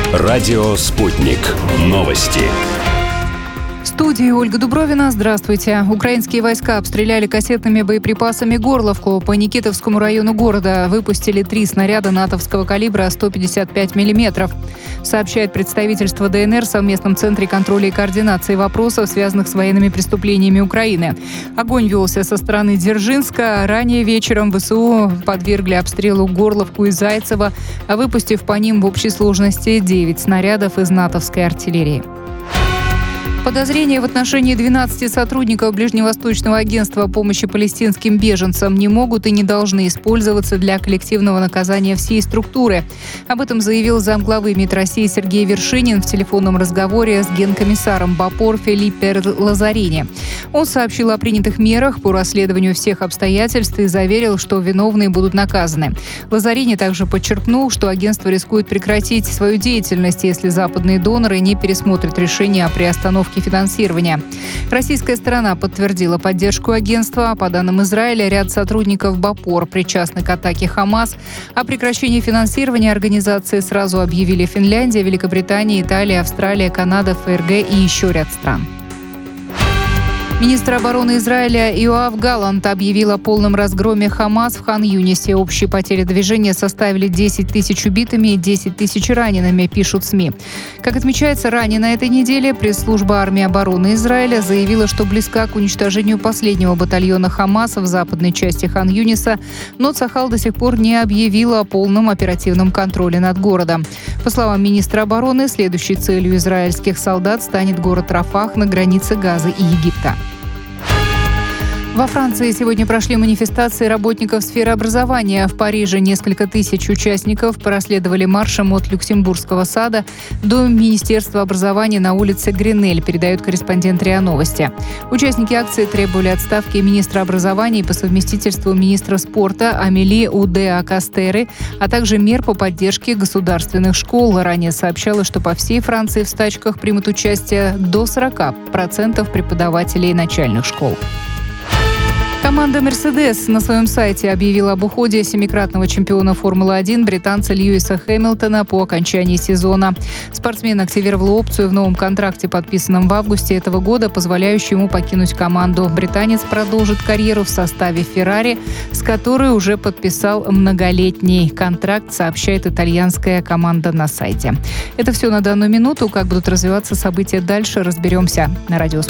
Радио «Спутник». Новости. В студии Ольга Дубровина. Здравствуйте. Украинские войска обстреляли кассетными боеприпасами Горловку. По Никитовскому району города выпустили 3 снаряда натовского калибра 155 мм. Сообщает представительство ДНР в совместном центре контроля и координации вопросов, связанных с военными преступлениями Украины. Огонь велся со стороны Дзержинска. Ранее вечером ВСУ подвергли обстрелу Горловку и Зайцево, выпустив по ним в общей сложности 9 снарядов из натовской артиллерии. Подозрения в отношении 12 сотрудников Ближневосточного агентства помощи палестинским беженцам не могут и не должны использоваться для коллективного наказания всей структуры. Об этом заявил замглавы МИД России Сергей Вершинин в телефонном разговоре с генкомиссаром БАПОР Филиппе Лазарини. Он сообщил о принятых мерах по расследованию всех обстоятельств и заверил, что виновные будут наказаны. Лазарини также подчеркнул, что агентство рискует прекратить свою деятельность, если западные доноры не пересмотрят решение о приостановке финансирования. Российская сторона подтвердила поддержку агентства. По данным Израиля, ряд сотрудников БАПОР причастны к атаке ХАМАС. О прекращении финансирования организации сразу объявили Финляндия, Великобритания, Италия, Австралия, Канада, ФРГ и еще ряд стран. Министр обороны Израиля Йоав Галлант объявил о полном разгроме ХАМАС в Хан-Юнисе. Общие потери движения составили 10 тысяч убитыми и 10 тысяч ранеными, пишут СМИ. Как отмечается, ранее на этой неделе пресс-служба армии обороны Израиля заявила, что близка к уничтожению последнего батальона ХАМАС в западной части Хан-Юниса, но Цахал до сих пор не объявила о полном оперативном контроле над городом. По словам министра обороны, следующей целью израильских солдат станет город Рафах на границе Газы и Египта. Во Франции сегодня прошли манифестации работников сферы образования. В Париже несколько тысяч участников проследовали маршем от Люксембургского сада до Министерства образования на улице Гренель, передает корреспондент РИА Новости. Участники акции требовали отставки министра образования и по совместительству министра спорта Амели Удеа-Кастеры, а также мер по поддержке государственных школ. Ранее сообщалось, что по всей Франции в стачках примут участие до 40% преподавателей начальных школ. Команда «Мерседес» на своем сайте объявила об уходе семикратного чемпиона Формулы-1 британца Льюиса Хэмилтона по окончании сезона. Спортсмен активировал опцию в новом контракте, подписанном в августе этого года, позволяющую ему покинуть команду. Британец продолжит карьеру в составе «Феррари», с которой уже подписал многолетний контракт, сообщает итальянская команда на сайте. Это все на данную минуту. Как будут развиваться события дальше, разберемся на радио.